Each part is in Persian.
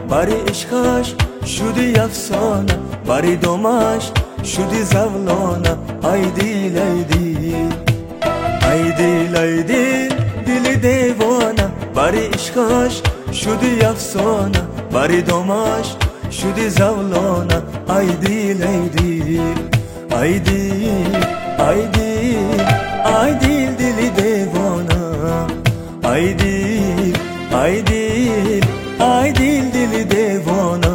بری عشقش شدی افسانه، بری دمش شدی زولانه. ای دیل ای دیل ای دیل ای دیل دل دیوانه، بری عشقش شدی افسانه، بری دمش شدی زولانه. ای دیل ای دیل ای دیل ای دیل ای دیل دل دیوانه. ای دیل ای دیل ای دیل دل دیوانه.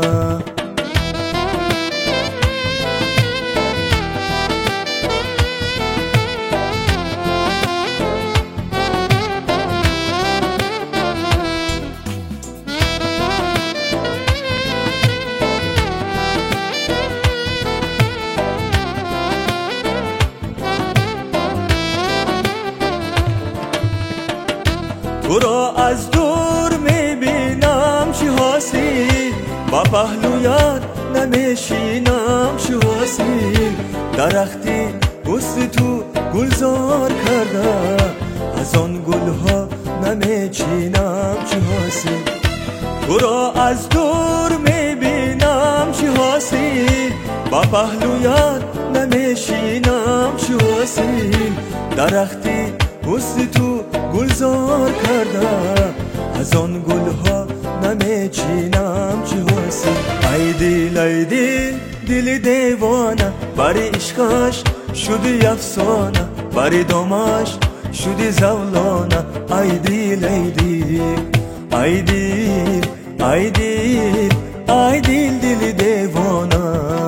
تو را از دور میبینم چی حاصل، با پهلویت نمیشینم چی حاصل. درختی حسن تو گلزار کرده، از آن گلها نمیچینم چی حاصل. تو را از دور میبینم چی حاصل، با پهلویت نمیشینم چی حاصل. درختی حسن تو گلزار کرده، از آن گلها نمیچینم چی حاصل. ای دیل ای دیل دل دیوانه، بری عشقش شدی افسانه، بری دمش شدی زولانه. ای دیل ای دیل ای دیل ای دیل ای دیل دل دیوانه.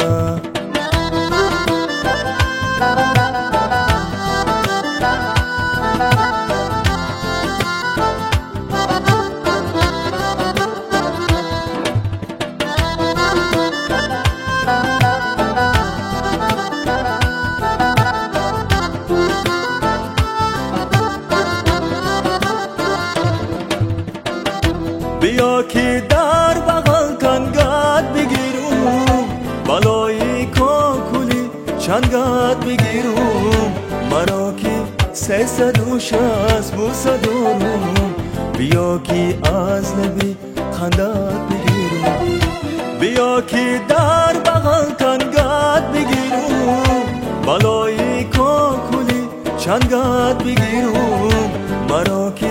بیا که در بغل تنگت بگیرم، بالای کاکلی چنگت بگیرم. مرا که 360 بوسه دارم، بیا که از لبی خندت بگیرم. بیا که در بغل تنگت بگیرم، بالای کاکلی چنگت بگیرم. مرا که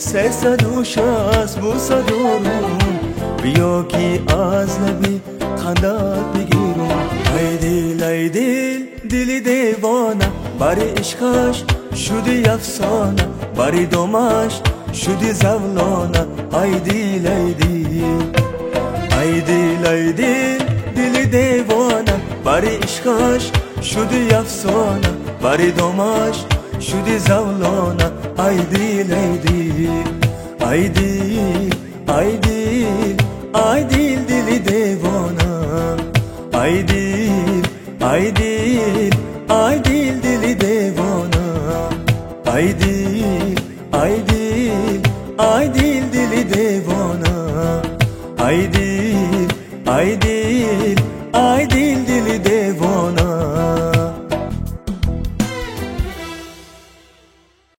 360 بوسه دارم، بیا که از لبی خندت بگیرم. ای دیل ای دیل دل دیوانه، بری عشقش شدی افسانه، بری دمش شدی زولانه. ای دیل ای دیل ای دیل ای دیل دل دیوانه، بری عشقش شدی افسانه، بری دمش شدی زولانه. ای دیل ای دیل ای دیل ای دیل ای دیل دل دیوانه. ای دیل ای دیل ای دیل دل دیوانه. ای دیل ای دیل ای دیل دل دیوانه. ای دیل ای دیل